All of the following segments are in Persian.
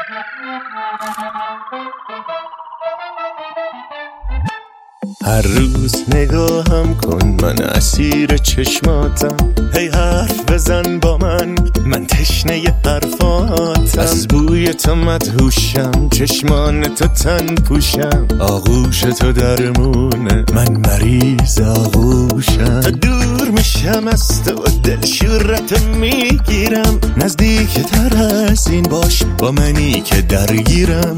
هر روز نگاهم کن، من اسیر چشماتم. هی حرف بزن با من تشنه حرفاتم. از بوی تو مدهوشم، چشمان تو تن پوشم. آغوش تو درمونه، من مریض آغوشم. تا دور میشم از تو، دل شورت میگیرم. نزدیک تر از این باش، با منی که درگیرم.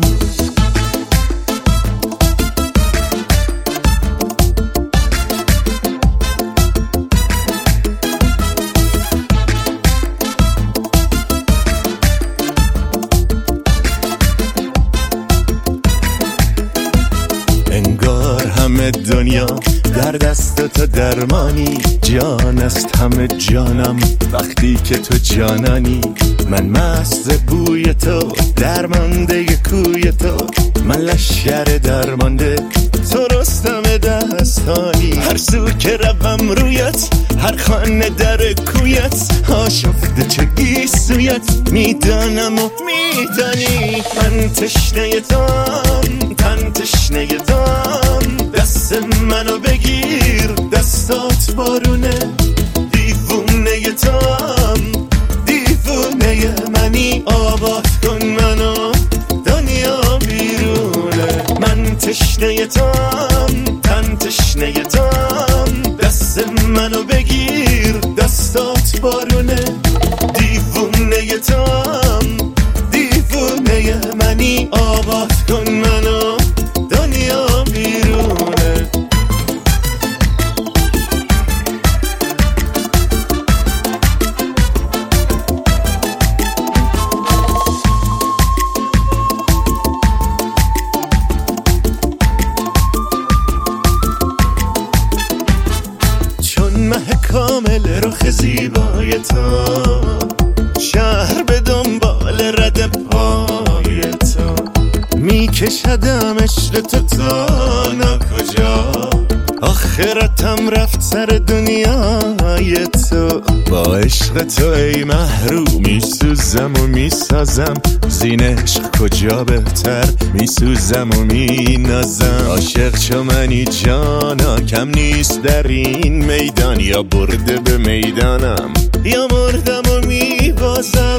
انگار همه دنیا در دست تو درمانی. جان است همه جانم وقتی که تو جانانی. من مست بوی تو، درمانده کوی تو. من لشگر درمانده، تو رستم دستانی. هر سو که روم رویت، هر خانه در کویت. آشفته چه گیسویت، میدانم و میدانی. من تشنه تام، تن تشنه تام. دست منو بگیر، دستات بارونه. دیوونه تام، دیوونه منی. آباد کن منو، دنیا بیرونه. من تشنه تام، تن تشنه تام. دست منو بگیر، دستات بارونه. دیوونه تام، دیوونه منی. آباد کن منو، دنیا بیرونه. چون مه کامل رخ زیبای تو، شهر به دنبال رد پای تو. میکشدم عشق تو تا ناکجا. آخرتم رفت سر دنیای تو. با عشق تو ای محروم میسوزم و میسازم. زین عشق کجا بهتر، میسوزم و مینازم. عاشق چو منی جانا، کم نیست در این میدان. یا برده به میدانم، یا مردم و میبازم.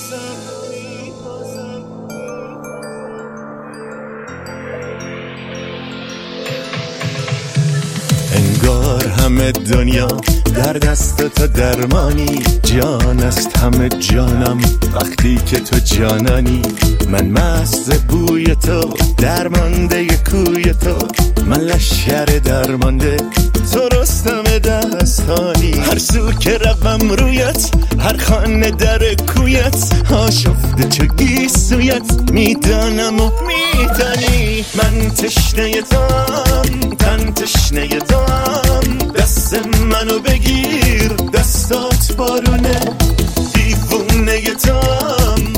انگار همه دنیا در دست تو درمانی. جان است همه جانم وقتی که تو جانانی. من مست بوی تو، درمانده کوی تو. من لشگر درمانده، تو رستم دستانی. هر سو که روم رویت، هر خانه در کویت. آشفته چه گیسویت، میدانم و میدانی. من تشنه تام، تن تشنه تام. دست منو بگیر، دستات بارونه. دیوونه تام،